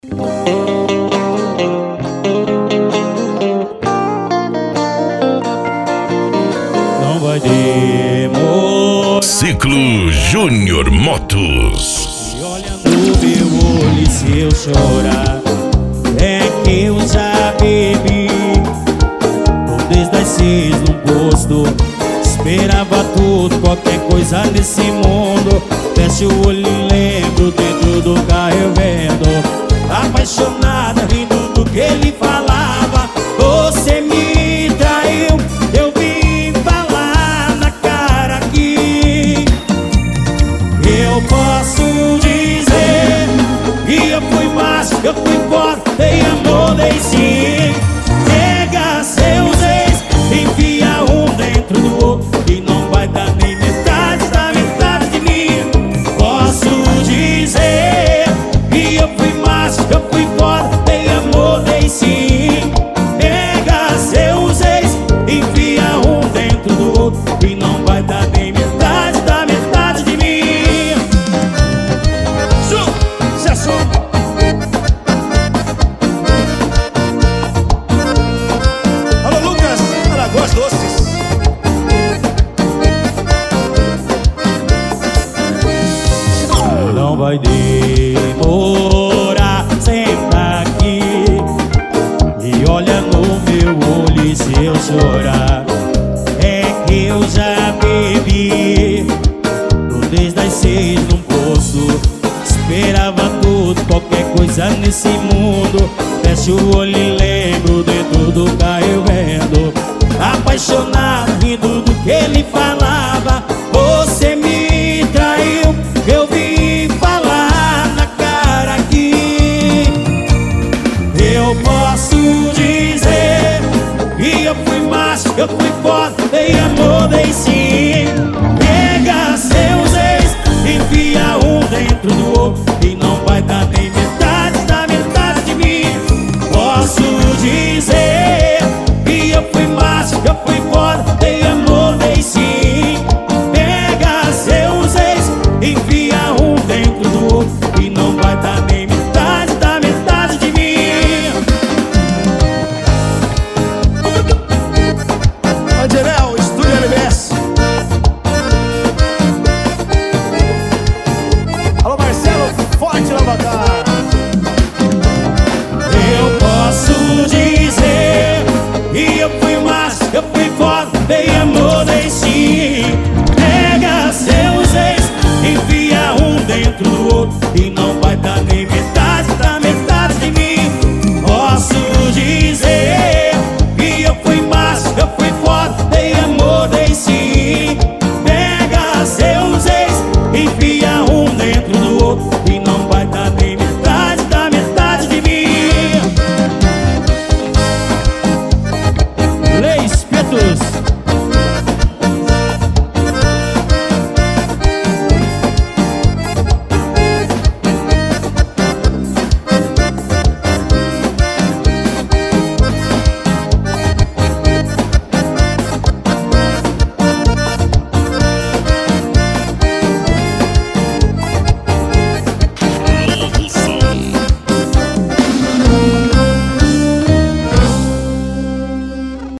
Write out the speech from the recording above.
Não vai demorar. Ciclo Júnior Motos. E olha no meu olho, se eu chorar, é que eu já bebi. Tô desde as 6 no posto, esperava tudo, qualquer coisa nesse mundo. Fecho o olho e lembro, dentro do carro eu vendo, apaixonada, rindo do que ele falava. Você me traiu, eu vim falar na cara aqui. Eu posso dizer que eu fui macho, eu fui forte, dei amor, dei sim. Pega seus ex, enfia um dentro do outro, e não vai dar nem metade da metade de mim. Posso dizer que eu fui macho, eu fui forte, dei amor, dei sim. Pega seus ex, enfia um dentro do outro, e não vai dar nem metade da metade de mim. Sucesso! Alô, Lucas, Alagoas Doces. Não vai demorar, senta aqui e olha no meu olho, e se eu chorar, é que eu já bebi. Tô desde as 6 num poço, esperava tudo, qualquer coisa nesse mundo. Fecho o olho e lembro, dentro do carro eu vendo, apaixonado, rindo do que ele falava. Você me traiu, eu vim falar na cara aqui. Eu posso dizer que eu fui macho, eu fui forte,